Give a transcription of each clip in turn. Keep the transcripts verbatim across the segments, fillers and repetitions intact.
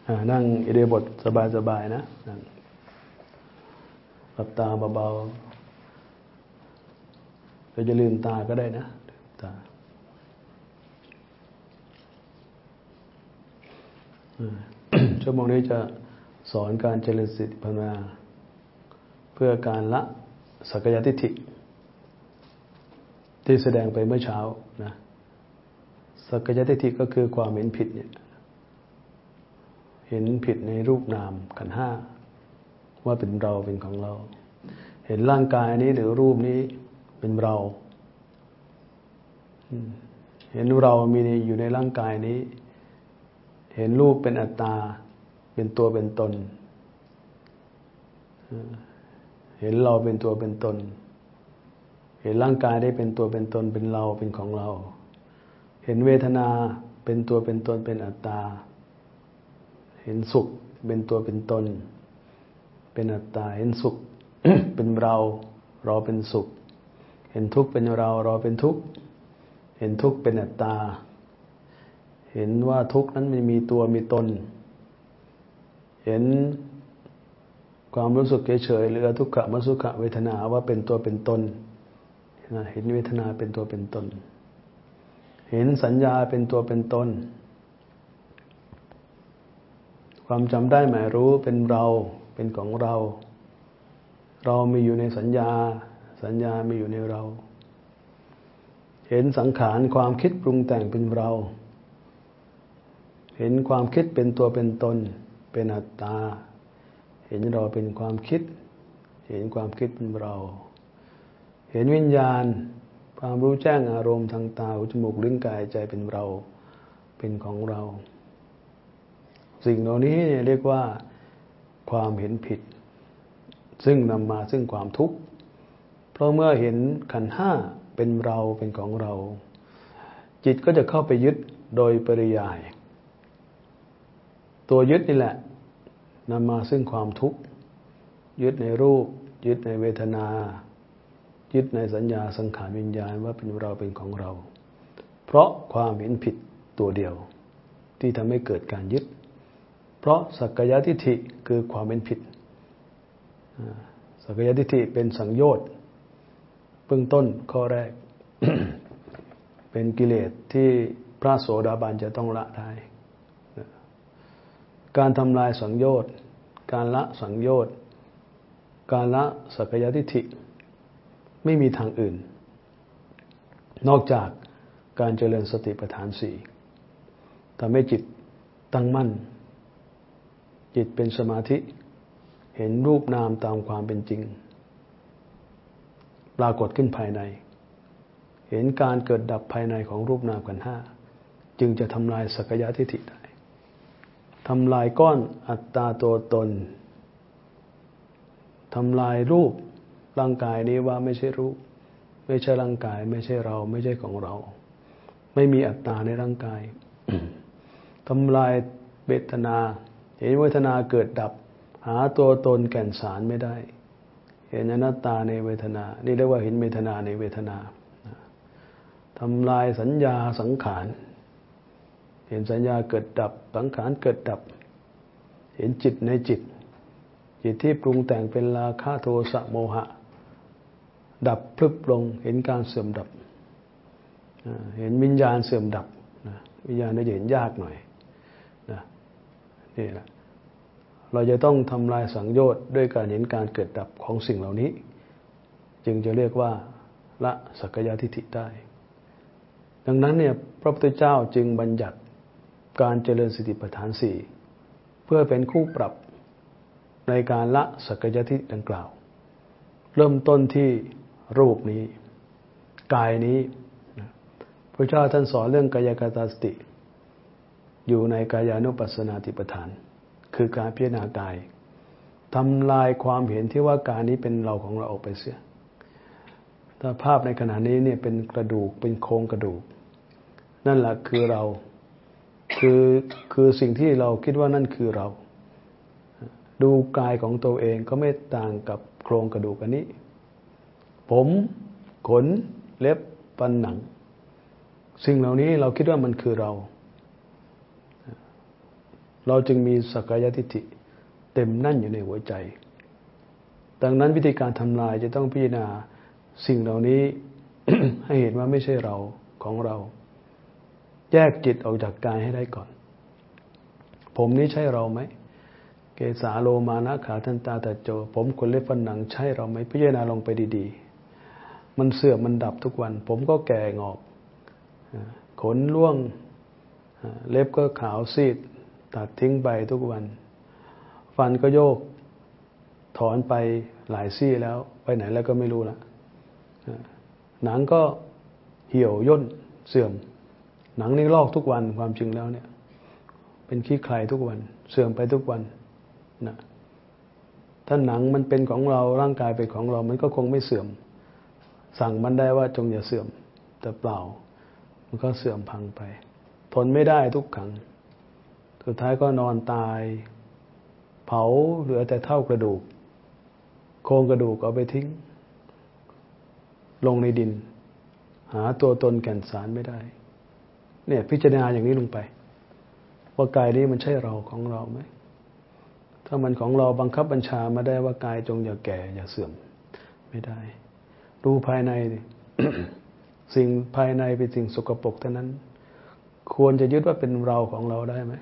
นั่งอิริยาบถสบายๆนะหลับตาเบาๆเราจะลืมตาก็ได้นะตาชั่วโมงนี้จะสอนการเจริญสติปัฏฐานเพื่อการละสักกายทิฏฐิที่แสดงไปเมื่อเช้านะสักกายทิฏฐิก็คือความเห็นผิดเนี่ยเห็นผิดในรูปนามขันธ์ห้าว่าเป็นเราเป็นของเราเห็นร่างกายนี้หรือรูปนี้เป็นเราเห็นเรามีอยู่ในร่างกายนี้เห็นรูปเป็นอัตตาเป็นตัวเป็นตนเห็นเราเป็นตัวเป็นตนเห็นร่างกายได้เป็นตัวเป็นตนเป็นเราเป็นของเราเห็นเวทนาเป็นตัวเป็นตนเป็นอัตตาเห็นสุขเป็นตัวเป็นตนเป็นอัตตาเห็นสุข เป็นเราเราเป็นสุขเห็นทุกข์เป็นเราเราเป็นทุกข์เห็นทุกข์เป็นอัตตาเห็นว่าทุกข์นั้นไม่มีตัวมีตนเห็นความรู้สึกเฉยๆหรือทุกขมสุขเวทนาว่าเป็นตัวเป็นตนเห็นเวทนาเป็นตัวเป็นตนเห็นสัญญาเป็นตัวเป็นตนความจำได้หมายรู้เป็นเราเป็นของเราเรามีอยู่ในสัญญาสัญญามีอยู่ในเราเห็นสังขารความคิดปรุงแต่งเป็นเราเห็นความคิดเป็นตัวเป็นตนเป็นอัตตาเห็นเราเป็นความคิดเห็นความคิดเป็นเราเห็นวิญญาณความรู้แจ้งอารมณ์ทางตาหูจมูกลิ้นกายใจเป็นเราเป็นของเราสิ่งเหล่านี้เนี่ยเรียกว่าความเห็นผิดซึ่งนำมาซึ่งความทุกข์เพราะเมื่อเห็นขันธ์ห้าเป็นเราเป็นของเราจิตก็จะเข้าไปยึดโดยปริยายตัวยึดนี่แหละนำมาซึ่งความทุกข์ยึดในรูปยึดในเวทนายึดในสัญญาสังขารวิญญาณว่าเป็นเราเป็นของเราเพราะความเห็นผิดตัวเดียวที่ทำให้เกิดการยึดเพราะสักกายทิฏฐิคือความเห็นผิดสักกายทิฏฐิเป็นสังโยชน์เบื้องต้นข้อแรก เป็นกิเลสที่พระโสดาบันจะต้องละได้การทำลายสังโยชน์การละสังโยชน์การละสักกายทิฏฐิไม่มีทางอื่นนอกจากการเจริญสติปัฏฐานสี่ทำให้จิตตั้งมั่นจิตเป็นสมาธิเห็นรูปนามตามความเป็นจริงปรากฏขึ้นภายในเห็นการเกิดดับภายในของรูปนามขันธ์ห้าจึงจะทำลายสักกายทิฏฐิได้ทำลายก้อนอัตตาตัวตนทำลายรูปร่างกายนี้ว่าไม่ใช่รูปไม่ใช่ร่างกายไม่ใช่เราไม่ใช่ของเราไม่มีอัตตาในร่างกาย ทำลายเวทนาเห็นเวทนาเกิดดับหาตัวตนแก่นสารไม่ได้เห็นอนัตตาในเวทนานี่เรียกว่าเห็นเวทนาในเวทนาทำลายสัญญาสังขารเห็นสัญญาเกิดดับสังขารเกิดดับเห็นจิตในจิตจิตที่ปรุงแต่งเป็นราคะโทสะโมหะดับพลึบลงเห็นการเสื่อมดับเห็นวิญญาณเสื่อมดับวิญญาณนี่จะเห็นยากหน่อยนะนี่แหละเราจะต้องทำลายสังโยชน์ด้วยการเห็นการเกิดดับของสิ่งเหล่านี้จึงจะเรียกว่าละสักกายทิฏฐิได้ดังนั้นเนี่ยพระพุทธเจ้าจึงบัญญัติการเจริญสติปัฏฐานสี่เพื่อเป็นคู่ปรับในการละสักกายทิฏฐิดังกล่าวเริ่มต้นที่รูปนี้กายนี้พระเจ้าท่านสอนเรื่องกายคตาสติอยู่ในกายานุปัสสนาติปฐานคือการพิจารณากายทำลายความเห็นที่ว่ากายนี้เป็นเราของเราออกไปเสียถ้าภาพในขณะนี้เนี่ยเป็นกระดูกเป็นโครงกระดูกนั่นแหละคือเราคือคือสิ่งที่เราคิดว่านั่นคือเราดูกายของตัวเองก็ไม่ต่างกับโครงกระดูกอันนี้ผมขนเล็บฟันหนังสิ่งเหล่านี้เราคิดว่ามันคือเราเราจึงมีสักกายทิฏฐิเต็มนั่นอยู่ในหัวใจดังนั้นวิธีการทำลายจะต้องพิจารณาสิ่งเหล่านี้ ให้เห็นว่าไม่ใช่เราของเราแยกจิตออกจากกายให้ได้ก่อนผมนี้ใช่เราไหมเกสาโลมานะขาทันตาตะโจผมขนเล็บฟันหนังใช่เราไหมพิจารณาลงไปดีๆมันเสื่อมมันดับทุกวันผมก็แก่งอกขนร่วงเล็บก็ขาวซีดตัดทิ้งไปทุกวันฟันก็โยกถอนไปหลายซี่แล้วไปไหนแล้วก็ไม่รู้ละหนังก็เหี่ยวย่นเสื่อมหนังนี่ลอกทุกวันความจริงแล้วเนี่ยเป็นขี้ใครทุกวันเสื่อมไปทุกวันนะถ้าหนังมันเป็นของเราร่างกายเป็นของเรามันก็คงไม่เสื่อมสั่งมันได้ว่าจงอย่าเสื่อมแต่เปล่ามันก็เสื่อมพังไปทนไม่ได้ทุกขังสุดท้ายก็นอนตายเผาเหลือแต่เท่ากระดูกโครงกระดูกเอาไปทิ้งลงในดินหาตัวตนแก่นสารไม่ได้เนี่ยพิจารณาอย่างนี้ลงไปว่ากายนี้มันใช่เราของเราไหมถ้ามันของเราบังคับบัญชามาได้ว่ากายจงอย่าแก่อย่าเสื่อมไม่ได้ดูภายใน สิ่งภายในเป็นสิ่งสกปรกเท่านั้นควรจะยึดว่าเป็นเราของเราได้ไหม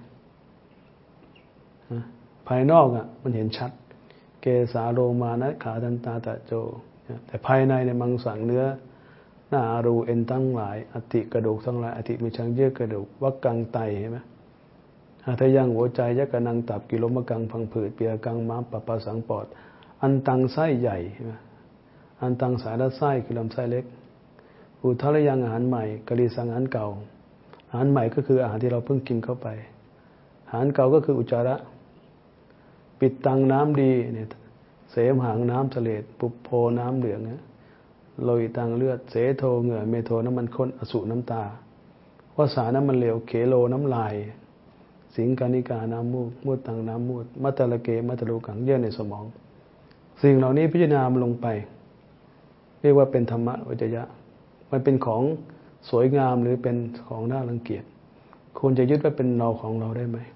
ภายนอกอ่ะมันเห็นชัดเกสาโลมานะขาทันตาตะโจแต่ภายในในมังสังเนื้อหน้าอารูเอ็นทั้งหลายอธิกระดูกทั้งหลายอธิมีชังเยื่อกระดูกวักกังไตเห็นไหมหาทยังหัวใจยักกนังตับกิโลมะกังพังผืดเปียกังม้ามปะปะสังปอดอันตังไส้ใหญ่เห็นไหมอันตังสายละไส้คือลำไส้เล็กอุทารยังอาหารใหม่กะลีสังอาหารเก่าอาหารใหม่ก็คืออาหารที่เราเพิ่งกินเข้าไปอาหารเก่าก็คืออุจจาระปิดตังน้ำดีเนี่ยเสมหางน้ำทะเลปุปโพน้ำเหลืองเนี่ยโลหิตังเลือดเสโทเหงื่อเมโทน้ำมันข้นอสุน้ำตาวสาน้ำมันเหลวเขโลน้ำลายสิงคานิกาน้ำมูกมูดตังน้ำมูดมัตตะเกมัตตะลูกังเยื่อในสมองสิ่งเหล่านี้พิจารณาลงไปเรียกว่าเป็นธรรมะวิจยะมันเป็นของสวยงามหรือเป็นของน่ารังเกียจควรจะยึดว่าเป็นเราของเราได้ไหม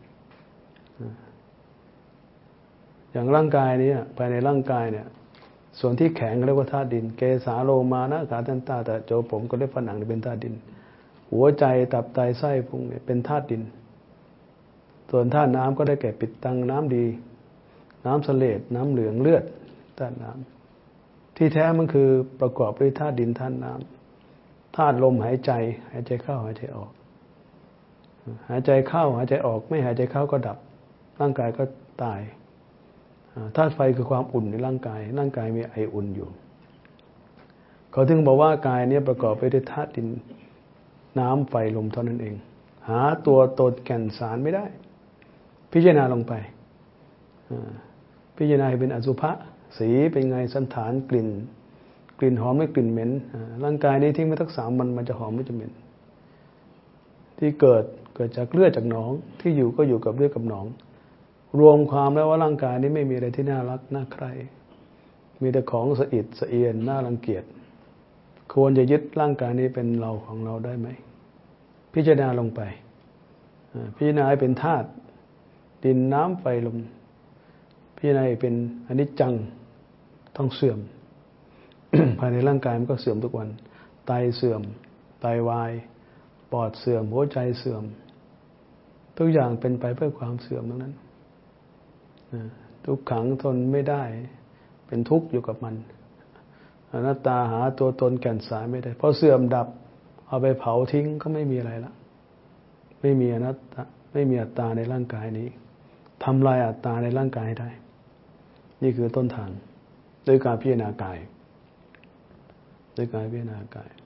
อย่างร่างกายนี้ภายในร่างกายเนี่ยส่วนที่แข็งเรียกว่าธาตุดินเกสาโลมานะขาทันตาตะโจผมก็เรียกฝันหนังเป็นธาตุดินหัวใจตับไตไส้พุงเนี่ยเป็นธาตุดินส่วนธาตุน้ำก็ได้แก่ปิดตังน้ำดีน้ำเสลดน้ำเหลืองเลือดธาตุน้ำที่แท้มันคือประกอบด้วยธาตุดินธาตุน้ำธาตุลมหายใจหายใจเข้าหายใจออกหายใจเข้าหายใจออกไม่หายใจเข้าก็ดับร่างกายก็ตายธาตุไฟคือความอุ่นในร่างกายร่างกายมีไออุ่นอยู่เขาถึงบอกว่ากายนี้ประกอบไปด้วยธาตุดินน้ำไฟลมเท่านั้นเองหาตัวตนแก่นสารไม่ได้พิจารณาลงไปพิจารณาเป็นอสุภะสีเป็นไงสันฐานกลิ่นกลิ่นหอมไม่กลิ่นเหม็นร่างกายนี้ทิ้งไว้สักสามวันมันจะหอมไม่จะเหม็นที่เกิดเกิดจากเลือดจากหนองที่อยู่ก็อยู่กับเลือดกับหนองรวมความแล้วว่าร่างกายนี้ไม่มีอะไรที่น่ารักน่าใคร่มีแต่ของสะอิดสะเอียนน่ารังเกียจควรจะยึดร่างกายนี้เป็นเราของเราได้ไหมพิจารณาลงไปพิจารณาให้เป็นธาตุดินน้ำไฟลมพิจารณาเป็นอนิจจังต้องเสื่อม ภายในร่างกายมันก็เสื่อมทุกวันไตเสื่อมไตวายปอดเสื่อมหัวใจเสื่อมทุกอย่างเป็นไปเพื่อความเสื่อมทั้งนั้นทุกขังทนไม่ได้เป็นทุกข์อยู่กับมันอนัตตาหาตัวตนแก่นสารไม่ได้พอเสื่อมดับเอาไปเผาทิ้งก็ไม่มีอะไรละไม่มีอนัตตาไม่มีอัตตาในร่างกายนี้ทำลายอัตตาในร่างกายได้นี่คือต้นทางด้วยการพิจารณากายด้วยการพิจารณากาย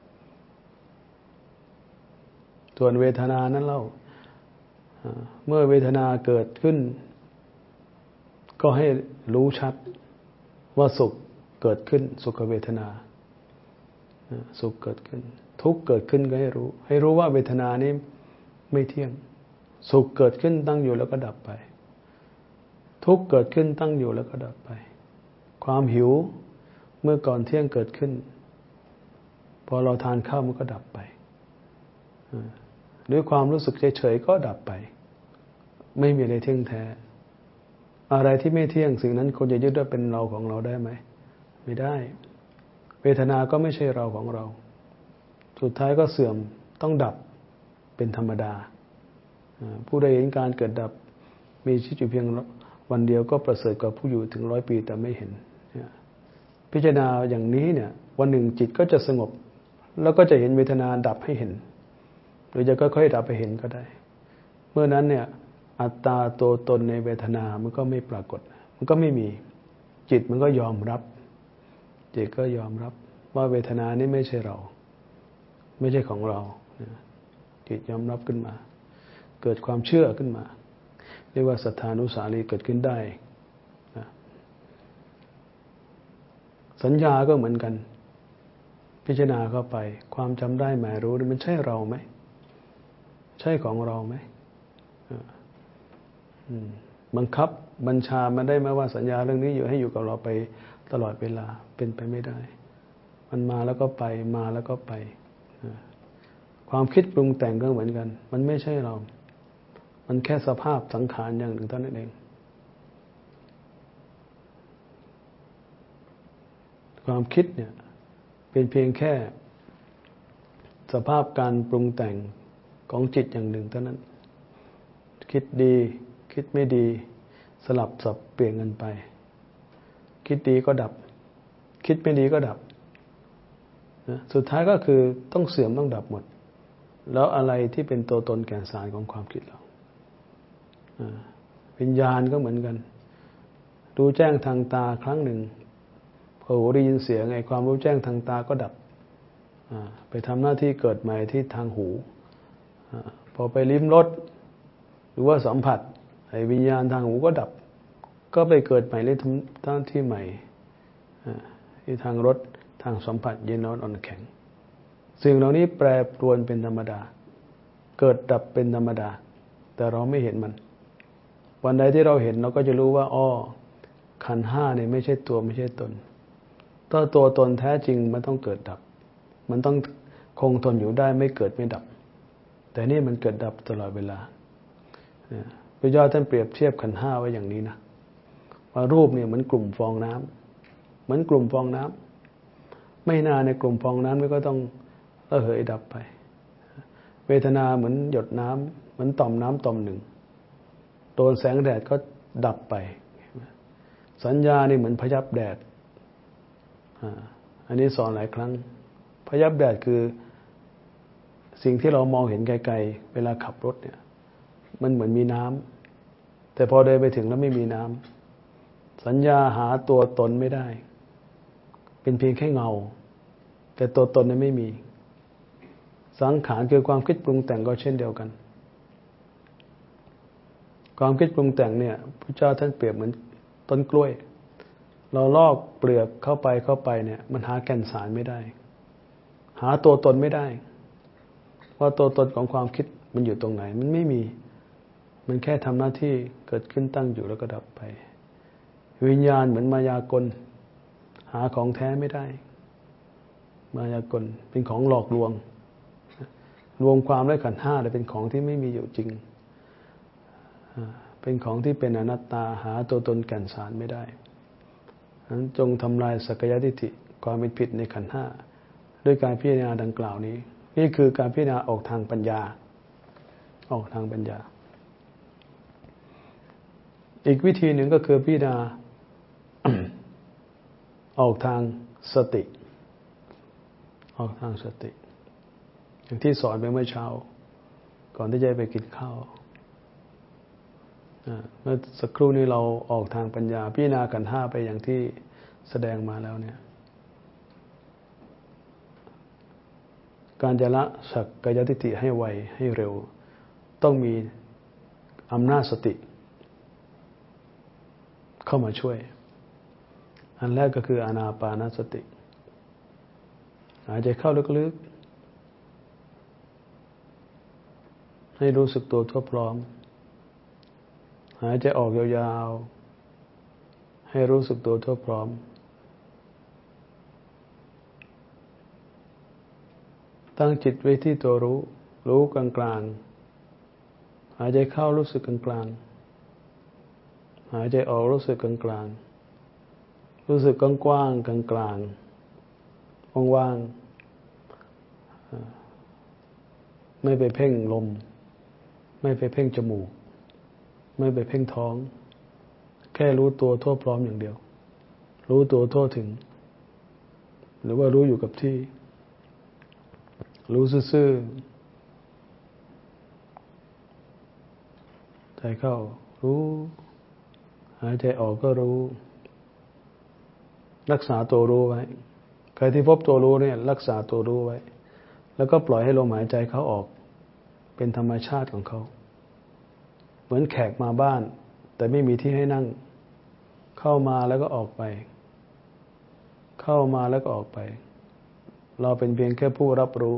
ส่วนเวทนานั้นเล่าเมื่อเวทนาเกิดขึ้นก็ให้รู้ชัดว่าสุขเกิดขึ้นสุขเวทนาสุขเกิดขึ้นทุกข์เกิดขึ้นก็ให้รู้ให้รู้ว่าเวทนานี้ไม่เที่ยงสุขเกิดขึ้นตั้งอยู่แล้วก็ดับไปทุกข์เกิดขึ้นตั้งอยู่แล้วก็ดับไปความหิวเมื่อก่อนเที่ยงเกิดขึ้นพอเราทานข้าวมันก็ดับไปด้วยความรู้สึกเฉยๆก็ดับไปไม่มีอะไรเที่ยงแท้อะไรที่ไม่เที่ยงสิ่งนั้นคนจะยึดว่าเป็นเราของเราได้ไหมไม่ได้เวทนาก็ไม่ใช่เราของเราสุดท้ายก็เสื่อมต้องดับเป็นธรรมดาผู้ใดเห็นการเกิดดับมีชีวิตอยู่เพียงวันเดียวก็ประเสริฐกว่าผู้อยู่ถึงร้อยปีแต่ไม่เห็นพิจารณาอย่างนี้เนี่ยวันหนึ่งจิตก็จะสงบแล้วก็จะเห็นเวทนาดับให้เห็นหรือจะค่อยๆดับไปเห็นก็ได้เมื่อนั้นเนี่ยอัตตาตัวตนในเวทนามันก็ไม่ปรากฏมันก็ไม่มีจิตมันก็ยอมรับจิตก็ยอมรับว่าเวทนานี้ไม่ใช่เราไม่ใช่ของเราจิตยอมรับขึ้นมาเกิดความเชื่อขึ้นมาเรียกว่าศรัทธานุสารีเกิดขึ้นได้สัญญาก็เหมือนกันพิจารณาเข้าไปความจำได้หมายรู้นี่มันใช่เราไหมใช่ของเราไหมบังคับบัญชามันได้ไหมว่าสัญญาเรื่องนี้อยู่ให้อยู่กับเราไปตลอดเวลาเป็นไปไม่ได้มันมาแล้วก็ไปมาแล้วก็ไปความคิดปรุงแต่งก็เหมือนกันมันไม่ใช่เรามันแค่สภาพสังขารอย่างหนึ่งเท่านั้นเองความคิดเนี่ยเป็นเพียงแค่สภาพการปรุงแต่งของจิตอย่างหนึ่งเท่านั้นคิดดีคิดไม่ดีสลับสับเปลี่ยนกันไปคิดดีก็ดับคิดไม่ดีก็ดับนะสุดท้ายก็คือต้องเสื่อมต้องดับหมดแล้วอะไรที่เป็นตัวตนแก่นสารของความคิดเราวิญญาณก็เหมือนกันรู้แจ้งทางตาครั้งหนึ่งพอหูได้ยินเสียงไอ้ความรู้แจ้งทางตาก็ดับไปทำหน้าที่เกิดใหม่ที่ทางหูพอไปลิ้มรสหรือว่าสัมผัสไอ้วิญญาณทางหูก็ดับก็ไปเกิดใหม่ในทางที่ใหม่ที่ทางรสทางสัมผัสเย็นร้อนอ่อนแข็งสิ่งเหล่านี้แปรปรวนเป็นธรรมดาเกิดดับเป็นธรรมดาแต่เราไม่เห็นมันวันใดที่เราเห็นเราก็จะรู้ว่าอ้อขันธ์ห้าเนี่ยไม่ใช่ตัวไม่ใช่ตนถ้าตัวตนแท้จริงมันต้องเกิดดับมันต้องคงทนอยู่ได้ไม่เกิดไม่ดับแต่นี่มันเกิดดับตลอดเวลาพระเจ้าท่านเปรียบเทียบขันธ์ห้าไว้อย่างนี้นะว่ารูปเนี่ยเหมือนกลุ่มฟองน้ำเหมือนกลุ่มฟองน้ำไม่นานในกลุ่มฟองน้ำนี่ก็ต้องระเหยดับไปเวทนาเหมือนหยดน้ำเหมือนต่อมน้ำต่อมหนึ่งโดนแสงแดดก็ดับไปสัญญานี่เหมือนพยับแดดอันนี้สอนหลายครั้งพยับแดดคือสิ่งที่เรามองเห็นไกลๆเวลาขับรถเนี่ยมันเหมือนมีน้ำแต่พอเดินไปถึงแล้วไม่มีน้ำสัญญาหาตัวตนไม่ได้เป็นเพียงแค่เงาแต่ตัวตนนั้นไม่มีสังขารคือความคิดปรุงแต่งก็เช่นเดียวกันความคิดปรุงแต่งเนี่ยพระเจ้าท่านเปรียบเหมือนต้นกล้วยเราลอกเปลือกเข้าไปเข้าไปเนี่ยมันหาแก่นสารไม่ได้หาตัวตนไม่ได้ว่าตัวตนของความคิดมันอยู่ตรงไหนมันไม่มีมันแค่ทำหน้าที่เกิดขึ้นตั้งอยู่แล้วก็ดับไปวิญญาณเหมือนมายากลหาของแท้ไม่ได้มายากลเป็นของหลอกลวงรวมความและขันธ์ห้าเป็นของที่ไม่มีอยู่จริงเป็นของที่เป็นอนัตตาหาตัวตนแก่นสารไม่ได้นั้นจงทำลายสักยทิฏฐิความเป็นผิดในขันธ์ห้าด้วยการพิจารณาดังกล่าวนี้นี่คือการพิจารณาออกทางปัญญาออกทางปัญญาอีกวิธีหนึ่งก็คือพิจารณา ออกทางสติออกทางสติอย่างที่สอนไปเมื่อเช้าก่อนที่จะไปกินข้าวเมื่อสักครู่นี้เราออกทางปัญญาพิจารณาขันธ์ห้าไปอย่างที่แสดงมาแล้วเนี่ยการจะละสักกายทิฏฐิให้ไวให้เร็วต้องมีอำนาจสติเข้ามาช่วยอันแรกก็คืออานาปานสติหายใจเข้าลึกๆให้รู้สึกตัวทั่วพร้อมหายใจออกยาวๆให้รู้สึกตัวทั่วพร้อมตั้งจิตไว้ที่ตัวรู้รู้กลางๆหายใจเข้ารู้สึกกลางๆหายใจออกรู้สึกกลางๆรู้สึกกว้างๆกลางๆว่างๆไม่ไปเพ่งลมไม่ไปเพ่งจมูกไม่ไปเพ่งท้องแค่รู้ตัวทั่วพร้อมอย่างเดียวรู้ตัวทั่วถึงหรือว่ารู้อยู่กับที่รู้ซื่อๆใจเข้ารู้หายใจออกก็รู้รักษาตัวรู้ไว้ใครที่พบตัวรู้เนี่ยรักษาตัวรู้ไว้แล้วก็ปล่อยให้ลมหายใจเขาออกเป็นธรรมชาติของเขาเหมือนแขกมาบ้านแต่ไม่มีที่ให้นั่งเข้ามาแล้วก็ออกไปเข้ามาแล้วก็ออกไปเราเป็นเพียงแค่ผู้รับรู้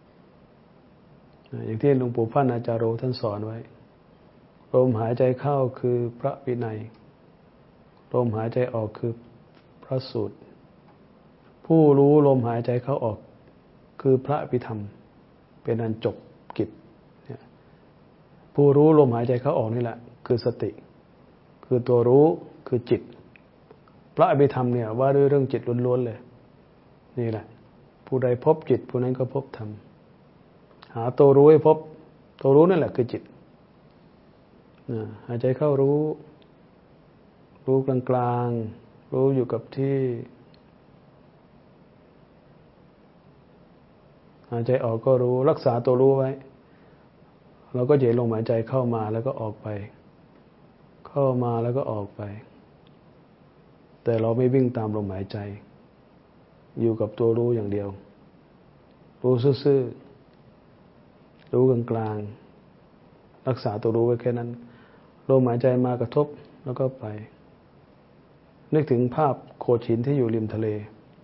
อย่างที่หลวงปู่พันอาจารย์โรท่านสอนไว้ลมหายใจเข้าคือพระวินัยลมหายใจออกคือพระสูตรผู้รู้ลมหายใจเข้าออกคือพระอภิธรรมเป็นอันจบกิจผู้รู้ลมหายใจเข้าออกนี่แหละคือสติคือตัวรู้คือจิตพระอภิธรรมเนี่ยว่าด้วยเรื่องจิตล้วนๆเลยนี่แหละผู้ใดพบจิตผู้นั้นก็พบธรรมหาตัวรู้ให้พบตัวรู้นั่นแหละคือจิตหายใจเข้ารู้รู้กลางๆรู้อยู่กับที่หายใจออกก็รู้รักษาตัวรู้ไว้เราก็จะเห็นลมหายใจเข้ามาแล้วก็ออกไปเข้ามาแล้วก็ออกไปแต่เราไม่วิ่งตามลมหายใจอยู่กับตัวรู้อย่างเดียวรู้ซื่อๆรู้กลางๆรักษาตัวรู้ไว้แค่นั้นลมหายใจมากระทบแล้วก็ไปนึกถึงภาพโขดหินที่อยู่ริมทะเล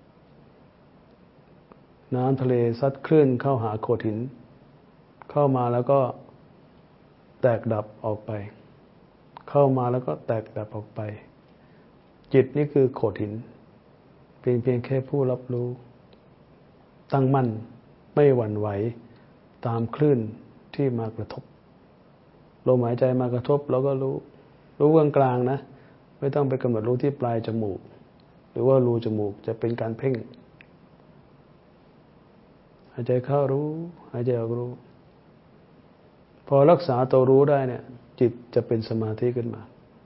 น้ำทะเลซัดคลื่นเข้าหาโขดหินเข้ามาแล้วก็แตกดับออกไปเข้ามาแล้วก็แตกดับออกไปจิตนี่คือโขดหินเป็นเพียงแค่ผู้รับรู้ตั้งมั่นไม่หวั่นไหวตามคลื่นที่มากระทบลมหายใจมากระทบเราก็รู้รู้กลางๆนะไม่ต้องไปกำหนดรู้ที่ปลายจมูกหรือว่ารูจมูกจะเป็นการเพ่งหายใจเข้ารู้หายใจออกรู้พอรักษาตัวรู้ได้เนี่ยจิตจะเป็นสมาธิขึ้นมา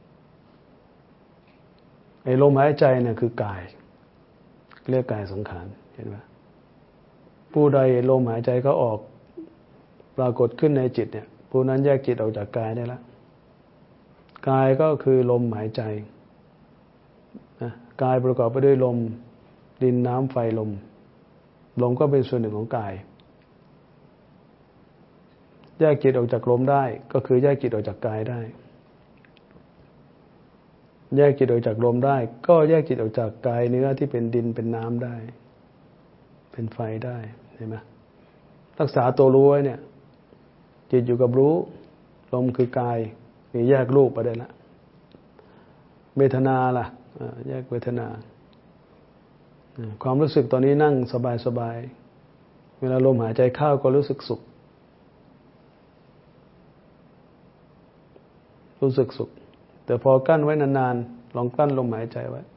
ไอ้ลมหายใจเนี่ยคือกายเรียกกายสังขารเห็นไหมผู้ใดลมหายใจเขาออกปรากฏขึ้นในจิตเนี่ยผู้นั้นแยกจิตออกจากกายได้แล้วกายก็คือลมหายใจนะกายประกอบไปด้วยลมดินน้ำไฟลมลมก็เป็นส่วนหนึ่งของกายแยกจิตออกจากลมได้ก็คือแยกจิตออกจากกายได้แยกจิตออกจากลมได้ก็แยกจิตออกจากกายเนื้อที่เป็นดินเป็นน้ำได้เป็นไฟได้เห็นไหมรักษาตัวรู้ไว้เนี่ยจิตอยู่กับรู้ลมคือกายนี่แยกรูปไปได้ละเวทนาล่ะแยกเวทนาความรู้สึกตอนนี้นั่งสบายๆเวลาลมหายใจเข้าก็รู้สึกสุขรู้สึกสุขแต่พอกั้นไว้นานๆลองกั้นลมหายใจไว้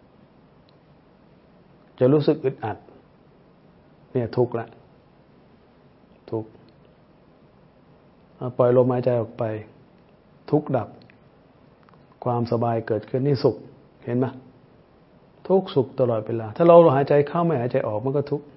จะรู้สึกอึดอัดเนี่ยทุกข์ละทุกข์ปล่อยลมหายใจออกไปทุกข์ดับความสบายเกิดขึ้นนี่สุขเห็นไหมทุกข์สุขตลอดเวลาถ้าเราหายใจเข้าไม่หายใจออกมันก็ทุกข์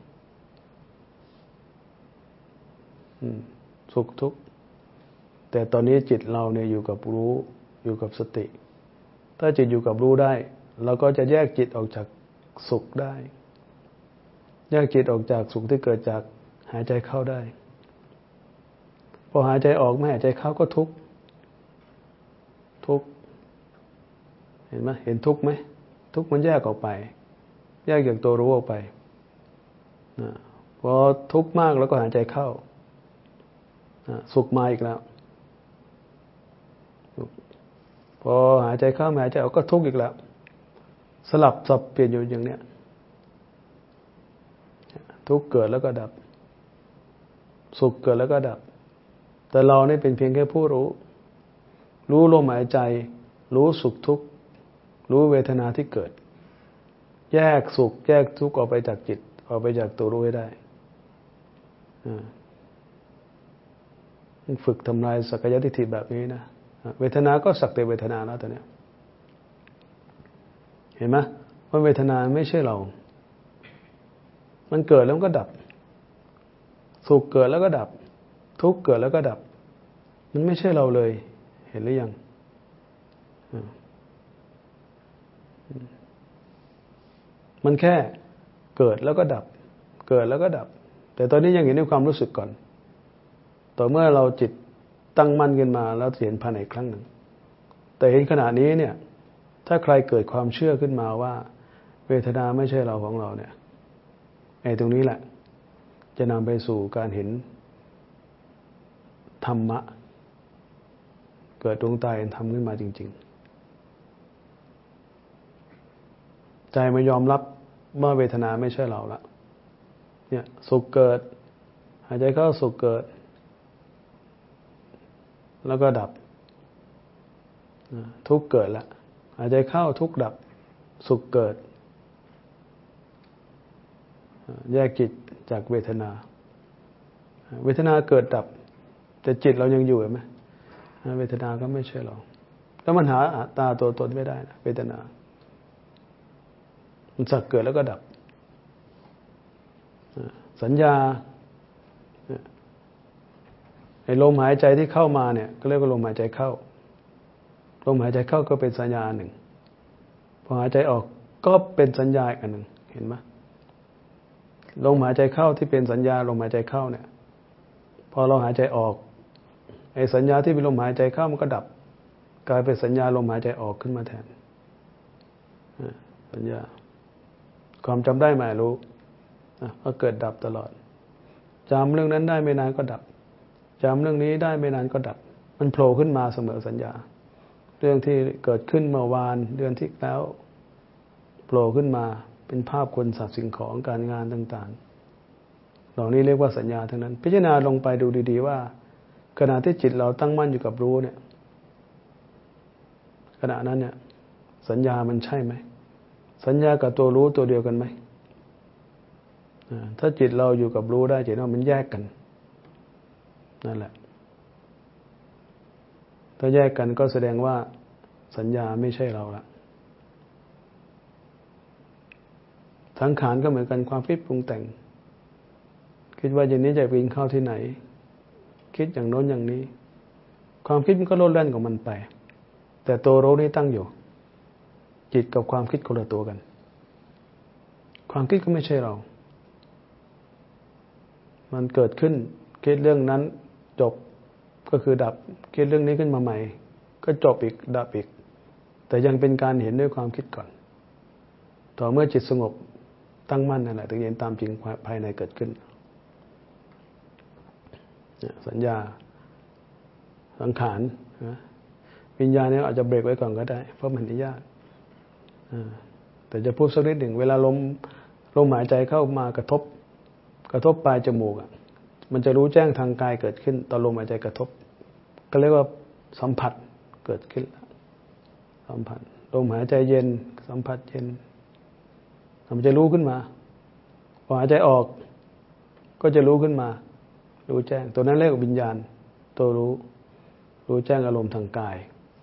สุขทุกข์แต่ตอนนี้จิตเราเนี่ยอยู่กับรู้อยู่กับสติถ้าจิตอยู่กับรู้ได้เราก็จะแยกจิตออกจากสุขได้แยกจิตออกจากสุขที่เกิดจากหายใจเข้าได้พอหายใจออกไม่หายใจเข้าก็ทุกข์ทุกข์เห็นไหมเห็นทุกข์ไหมทุกข์มันแยกออกไปแยกจากตัวรู้ออกไปพอทุกข์มากแล้วก็หายใจเข้าสุขมาอีกแล้วพอหายใจเข้าหายใจออกก็ทุกข์อีกแล้วสลับสับเปลี่ยนอยู่อย่างเนี้ยทุกข์เกิดแล้วก็ดับสุขเกิดแล้วก็ดับแต่เราเนี่ยเป็นเพียงแค่ผู้รู้รู้ลมหายใจรู้สุขทุกข์รู้เวทนาที่เกิดแยกสุขแยกทุกข์ออกไปจากจิตออกไปจากตัวรู้ให้ได้ฝึกทำลายสักยทิฏฐิแบบนี้นะเวทนาก็สักแต่เวทนาแล้วตอนนี้เห็นไหมว่าเวทนาไม่ใช่เรามันเกิดแล้วก็ดับสุขเกิดแล้วก็ดับทุกข์เกิดแล้วก็ดับมันไม่ใช่เราเลยเห็นหรือยังมันแค่เกิดแล้วก็ดับเกิดแล้วก็ดับแต่ตอนนี้ยังเห็นในความรู้สึกก่อนต่อเมื่อเราจิตตั้งมั่นขึ้นมาแล้วเห็นภายในอีกครั้งหนึ่งแต่เห็นขณะนี้เนี่ยถ้าใครเกิดความเชื่อขึ้นมาว่าเวทนาไม่ใช่เราของเราเนี่ยไอ้ตรงนี้แหละจะนำไปสู่การเห็นธรรมะเกิดดวงตาเห็นธรรมขึ้นมาจริงๆใจไม่ยอมรับว่าเวทนาไม่ใช่เราละเนี่ยสุขเกิดหายใจเข้าสุขเกิดแล้วก็ดับทุกข์เกิดละหายใจเข้าทุกข์ดับสุขเกิดแยกจิตจากเวทนาเวทนาเกิดดับแต่จิตเรายังอยู่เห็นไหมเวทนาก็ไม่ใช่เราแล้วมันหาตาตัวตนไม่ได้นะเวทนามันสักเกิดแล้วก็ดับสัญญาไอ้ลมหายใจที่เข้ามาเนี่ยก็เรียกว่าลมหายใจเข้าลมหายใจเข้าก็เป็นสัญญาหนึ่งพอหายใจออกก็เป็นสัญญาอีกอันหนึ่งเห็นไหมลมหายใจเข้าที่เป็นสัญญาลมหายใจเข้าเนี่ยพอเราหายใจออกไอ้สัญญาที่เป็นลมหายใจเข้ามันก็ดับกลายเป็นสัญญาลมหายใจออกขึ้นมาแทนสัญญาความจำได้หมายรู้ก็เกิดดับตลอดจำเรื่องนั้นได้ไม่นานก็ดับจำเรื่องนี้ได้ไม่นานก็ดับมันโผล่ขึ้นมาเสมอสัญญาเรื่องที่เกิดขึ้นเมื่อวานเดือนที่แล้วโผล่ขึ้นมาเป็นภาพคนสัตว์สิ่งของการงานต่างๆเหล่านี้เรียกว่าสัญญาทั้งนั้นพิจารณาลงไปดูดีๆว่าขณะที่จิตเราตั้งมั่นอยู่กับรู้เนี่ยขณะนั้นเนี่ยสัญญามันใช่ไหมสัญญากับตัวรู้ตัวเดียวกันไหมถ้าจิตเราอยู่กับรู้ได้จิตเรามันแยกกันนั่นแหละถ้าแยกกันก็แสดงว่าสัญญาไม่ใช่เราละสังขารก็เหมือนกันความคิดปรุงแต่งคิดว่าอย่างนี้จะไปกินข้าวที่ไหนคิดอย่างโน้นอย่างนี้ความคิดมันก็โลดแล่นของมันไปแต่ตัวรู้นี่ตั้งอยู่จิตกับความคิดคนละตัวกันความคิดก็ไม่ใช่เรามันเกิดขึ้นคิดเรื่องนั้นจบก็คือดับคิดเรื่องนี้ขึ้นมาใหม่ก็จบอีกดับอีกแต่ยังเป็นการเห็นด้วยความคิดก่อนต่อเมื่อจิตสงบตั้งมั่นนั่นแหละถึงเห็นตามจริงภายในเกิดขึ้นสัญญาสังขารวิญญาณนี้อาจจะเบรกไว้ก่อนก็ได้เพราะมันอนุญาตแต่จะพูดสักนิดหนึ่งเวลาลมลมหายใจเข้ามากระทบกระทบปลายจมูกอ่ะมันจะรู้แจ้งทางกายเกิดขึ้นตอนลมหายใจกระทบก็เรียกว่าสัมผัสเกิดขึ้นสัมผัสลมหายใจเย็นสัมผัสเย็นมันจะรู้ขึ้นมาพอหายใจออกก็จะรู้ขึ้นมารู้แจ้งตัวนั้นเรียกว่าวิญญาณตัวรู้รู้แจ้งอารมณ์ทางกาย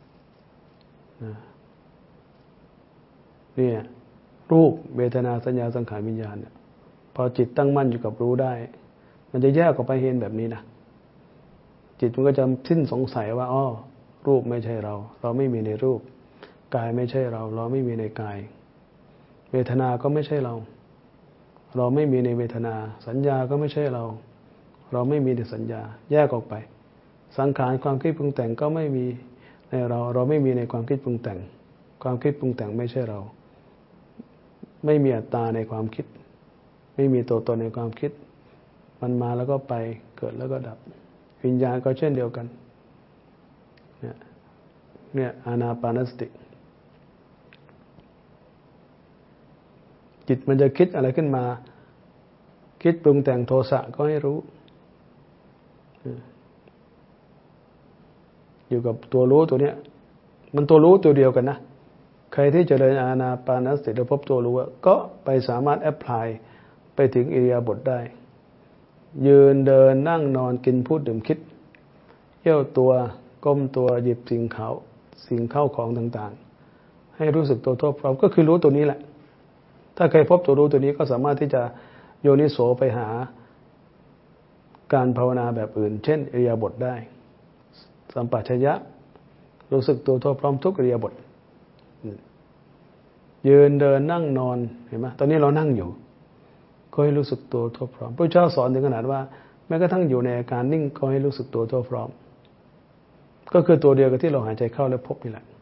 นี่รูปเวทนาสัญญาสังขารวิญญาณเนี่ยพอจิตตั้งมั่นอยู่กับรู้ได้มันจะแยกออกไปเห็นแบบนี้นะจิตมันก็จะสิ้นสงสัยว่าอ้อรูปไม่ใช่เราเราไม่มีในรูปกายไม่ใช่เราเราไม่มีในกายเวทนาก็ไม่ใช่เราเราไม่มีในเวทนาสัญญาก็ไม่ใช่เราเราไม่มีในสัญญาแยกออกไปสังขารความคิดปรุงแต่งก็ไม่มีในเราเราไม่มีในความคิดปรุงแต่งความคิดปรุงแต่งไม่ใช่เราไม่มีอัตตาในความคิดไม่มีตัวตนในความคิดมันมาแล้วก็ไปเกิดแล้วก็ดับวิญญาณก็เช่นเดียวกันเนี่ยเนี่ยอานาปานสติจิตมันจะคิดอะไรขึ้นมาคิดปรุงแต่งโทสะก็ให้รู้อยู่กับตัวรู้ตัวเนี้ยมันตัวรู้ตัวเดียวกันนะใครที่เจริญอานาปานสติแล้วพบตัวรู้ก็ไปสามารถแอพพลายไปถึงอิริยาบถได้ยืนเดินนั่งนอนกินพูดดื่มคิดเยี่ยวตัวก้มตัวหยิบสิ่งเขาสิ่งเข้าของต่างๆให้รู้สึกตัวทั่วพร้อมก็คือรู้ตัวนี้แหละถ้าใครพบตัวรู้ตัวนี้ก็สามารถที่จะโยนิโสไปหาการภาวนาแบบอื่นเช่นอิริยาบถได้สัมปชัญญะรู้สึกตัวทั่วพร้อมทุกอิริยาบถยืนเดินนั่งนอนเห็นไหมตอนนี้เรานั่งอยู่ก็ให้รู้สึกตัวทั่วพร้อมพระเจ้าสอนถึงขนาดว่าแม้กระทั่งอยู่ในอาการนิ่งก็ให้รู้สึกตัวทั่วพร้อมก็คือตัวเดียวกับที่เราหายใจเข้าและพบนี่แหละ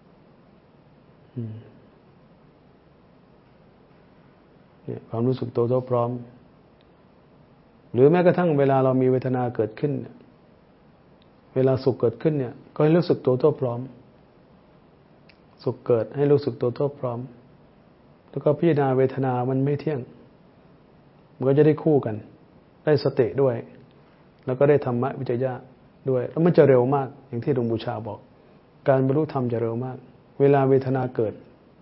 เนี่ยความรู้สึกตัวทั่วพร้อมหรือแม้กระทั่งเวลาเรามีเวทนาเกิดขึ้นเวลาสุขเกิดขึ้นเนี่ยก็ให้รู้สึกตัวทั่วพร้อมสุขเกิดให้รู้สึกตัวทั่วพร้อมแล้วก็พิจารณาเวทนามันไม่เที่ยงมันก็จะได้คู่กันได้สติด้วยแล้วก็ได้ธรรมะวิจยะด้วยแล้วมันจะเร็วมากอย่างที่หลวงปู่ชาบอกการบรรลุธรรมจะเร็วมากเวลาเวทนาเกิด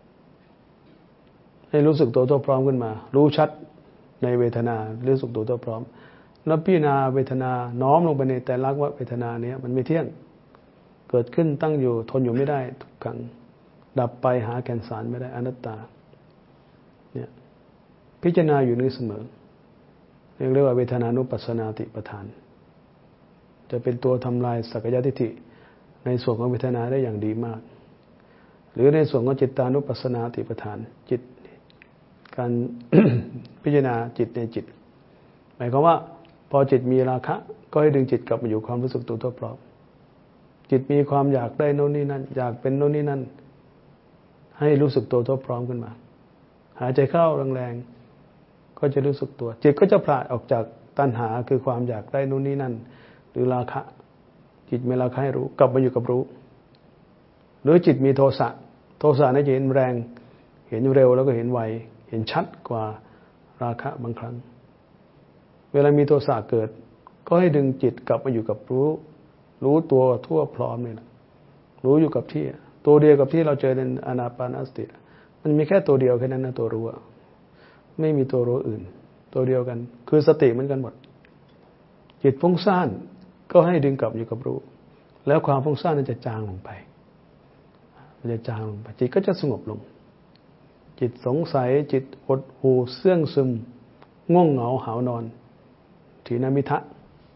ให้รู้สึกตัวทั่วพร้อมขึ้นมารู้ชัดในเวทนารู้สึกตัวทั่วพร้อมแล้วพิจารณาเวทนาน้อมลงไปในแต่ละว่าเวทนาเนี้ยมันไม่เที่ยงเกิดขึ้นตั้งอยู่ทนอยู่ไม่ได้ทุกขังดับไปหาแก่นสารไม่ได้อนัตตาเนี่ยพิจารณาอยู่นี้เสมอเรียกว่าเวทนานุปัสสนาติปทานจะเป็นตัวทำลายสักกายทิฏฐิในส่วนของเวทนาได้อย่างดีมากหรือในส่วนของจิตตานุปัสสนาติปทานจิตการ พิจารณาจิตในจิตหมายความว่าพอจิตมีราคะก็ให้ดึงจิตกลับมาอยู่ความรู้สึกตัวทั่วพร้อมจิตมีความอยากได้โน่นนี่นั่นอยากเป็นโน่นนี่นั่นให้รู้สึกตัวทั่วพร้อมขึ้นมาหายใจเข้าแรงๆก็จะรู้สึกตัวจิตก็จะผละออกจากตัณหาคือความอยากได้โน่นนี่นั่นหรือราคะจิตมีราคะให้รู้กลับมาอยู่กับรู้หรือจิตมีโทสะโทสะนี่จะเห็นแรงเห็นเร็วแล้วก็เห็นไวเห็นชัดกว่าราคะบางครั้งเวลามีโทสะเกิดก็ให้ดึงจิตกลับมาอยู่กับรู้รู้ตัวทั่วพร้อมนี่แหละรู้อยู่กับที่ตัวเดียวกับที่เราเจอในอานาปานสติมันมีแค่ตัวเดียวแค่นั้นนะตัวรู้ไม่มีตัวรู้อื่นตัวเดียวกันคือสติเหมือนกันหมดจิตฟุ้งซ่านก็ให้ดึงกลับอยู่กับรู้แล้วความฟุ้งซ่านนั้นจะจางลงไปมันจะจางลงไปจิตก็จะสงบลงจิตสงสัยจิตหดหู่เสื่องซึมง่วงเหงาหาวนอนถีนมิทะ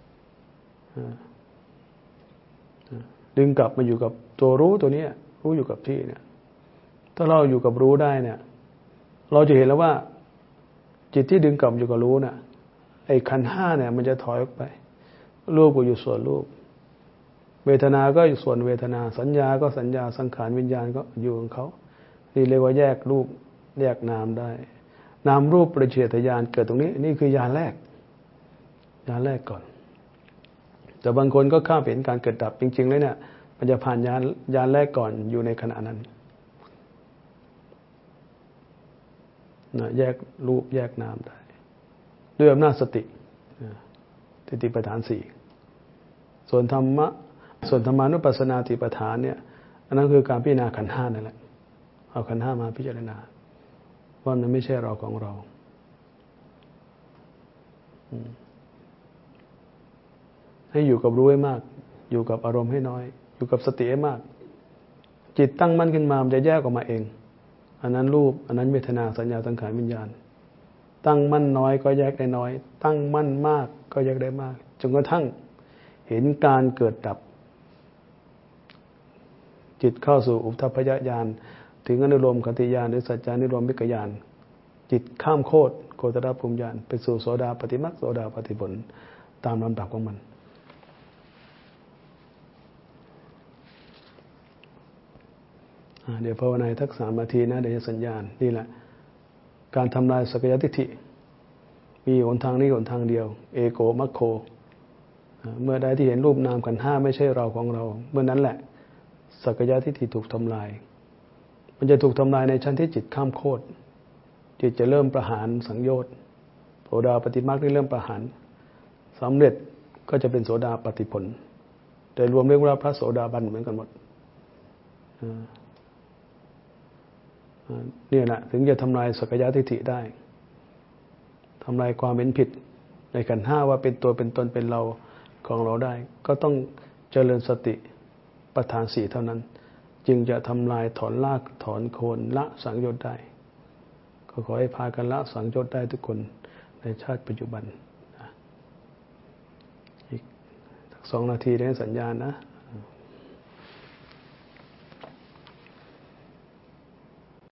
ดึงกลับมาอยู่กับตัวรู้ตัวนี้รู้อยู่กับที่เนี่ยถ้าเราอยู่กับรู้ได้เนี่ยเราจะเห็นแล้วว่าจิตที่ดึงกลับอยู่กับรู้เนี่ยไอ้ขันธ์ห้าเนี่ยมันจะถอยออกไปรูปก็อยู่ส่วนรูปเวทนาก็อยู่ส่วนเวทนาสัญญาก็สัญญาสังขารวิญญาณก็อยู่ของเขานี่เรียกว่าแยกรูปแยกนามได้นามรูปประเฉทญาณเกิดตรงนี้นี่คือญาณแรกญาณแรกก่อนแต่บางคนก็ข้ามเห็นการเกิดดับจริงๆเลยเนี่ยมันจะผ่านญาณญาณแรกก่อนอยู่ในขณะนั้นนะแยกรูปแยกนามได้ด้วยอำนาจสติสติปัฏฐานสี่ส่วนธรรมะส่วนธรรมานุปัสสนาติปัฏฐานเนี่ยอันนั้นคือการพิจารณาขันธ์ห้านั่นแหละเอาขันธ์ห้ามาพิจารณาว่ามันไม่ใช่เราของเราให้อยู่กับรู้ให้มากอยู่กับอารมณ์ให้น้อยอยู่กับสติให้มากจิตตั้งมั่นขึ้นมามันจะแยกออกมาเองอันนั้นรูปอันนั้นเวทนาสัญญาสังขารวิญญาณตั้งมั่นน้อยก็แยกได้น้อยตั้งมั่นมากก็แยกได้มากจนกระทั่งเห็นการเกิดดับจิตเข้าสู่อุทธัพพยญาณถึงอนุโลมขันติญาณหรือสัจจานิโรมมิกญาณจิตข้ามโคตรโคตรภูมิญาณไปสู่โสดาปัตติมรรคโสดาปัตติผลตามลำดับของมันเดี๋ยวภาวนาทักษะนาทีนะเดี๋ยวจะสัญญาณนี่แหละการทำลายสักยทิฏฐิมีหนทางนี้หนทางเดียวเอโกมัคโคเมื่อใดที่เห็นรูปนามขันธ์ห้าไม่ใช่เราของเราเมื่อนั้นแหละสักยทิฏฐิถูกทำลายมันจะถูกทำลายในชั้นที่จิตข้ามโคตรจิตจะเริ่มประหารสังโยชน์โสดาปัตติมรรคนี่เริ่มประหารสำเร็จก็จะเป็นโสดาปัตติผลจแต่รวมเรียกว่าพระโสดาบันเหมือนกันหมดเนี่ยแหละถึงจะทำลายสักกายทิฏฐิได้ทำลายความเห็นผิดในขันธ์ห้าว่าเป็นตัวเป็นตนเป็นเราของเราได้ก็ต้องเจริญสติปัฏฐานสี่เท่านั้นจึงจะทำลายถอนรากถอนโคนละสังโยชน์ได้ก็ขอให้พากันละสังโยชน์ได้ทุกคนในชาติปัจจุบันอีกสองนาทีได้สัญญาณนะ